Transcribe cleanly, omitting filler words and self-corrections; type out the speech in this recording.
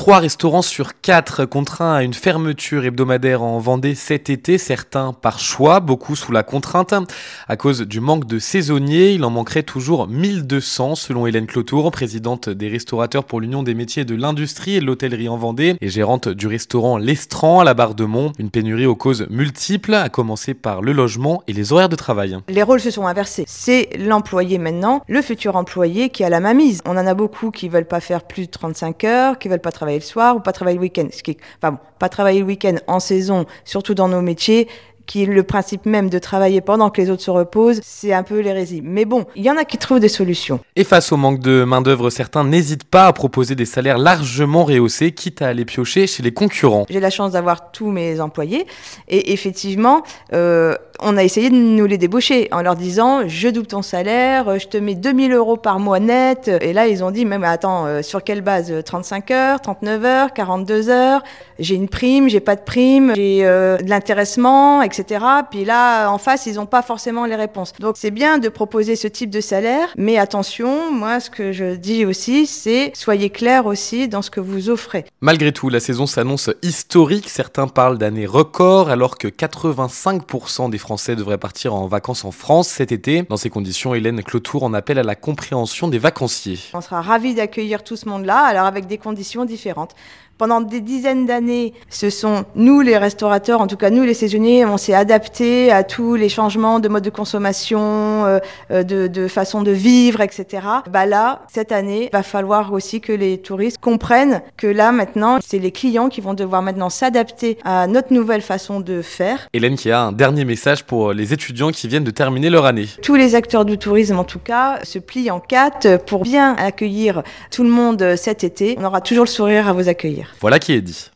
3 restaurants sur 4 contraints à une fermeture hebdomadaire en Vendée cet été, certains par choix, beaucoup sous la contrainte. À cause du manque de saisonniers, il en manquerait toujours 1200 selon Hélène Clotour, présidente des restaurateurs pour l'Union des métiers de l'industrie et de l'hôtellerie en Vendée et gérante du restaurant L'Estran à la Barre-de-Mont. Une pénurie aux causes multiples, à commencer par le logement et les horaires de travail. Les rôles se sont inversés. C'est l'employé maintenant, le futur employé qui a la main mise. On en a beaucoup qui veulent pas faire plus de 35 heures, qui veulent pas travailler le soir ou pas travailler le week-end. Pas travailler le week-end en saison, surtout dans nos métiers, qui est le principe même de travailler pendant que les autres se reposent, c'est un peu l'hérésie. Mais bon, il y en a qui trouvent des solutions. Et face au manque de main-d'œuvre, certains n'hésitent pas à proposer des salaires largement rehaussés, quitte à aller piocher chez les concurrents. J'ai la chance d'avoir tous mes employés et effectivement, on a essayé de nous les débaucher en leur disant « je double ton salaire, je te mets 2000 € par mois net ». Et là, ils ont dit « mais attends, sur quelle base ? 35 heures, 39 heures, 42 heures ? J'ai une prime, j'ai pas de prime, j'ai de l'intéressement, etc. » Puis là, en face, ils n'ont pas forcément les réponses. Donc, c'est bien de proposer ce type de salaire, mais attention, moi, ce que je dis aussi, c'est soyez clairs aussi dans ce que vous offrez. Malgré tout, la saison s'annonce historique. Certains parlent d'année record, alors que 85% des Français devraient partir en vacances en France cet été. Dans ces conditions, Hélène Clotour en appelle à la compréhension des vacanciers. On sera ravis d'accueillir tout ce monde-là, alors avec des conditions différentes. Pendant des dizaines d'années, ce sont nous les restaurateurs, en tout cas nous les saisonniers, on s'est adaptés à tous les changements de mode de consommation, de façon de vivre, etc. Là, cette année, il va falloir aussi que les touristes comprennent que là maintenant, c'est les clients qui vont devoir maintenant s'adapter à notre nouvelle façon de faire. Hélène qui a un dernier message pour les étudiants qui viennent de terminer leur année. Tous les acteurs du tourisme, en tout cas, se plient en 4 pour bien accueillir tout le monde cet été. On aura toujours le sourire à vous accueillir. Voilà qui est dit.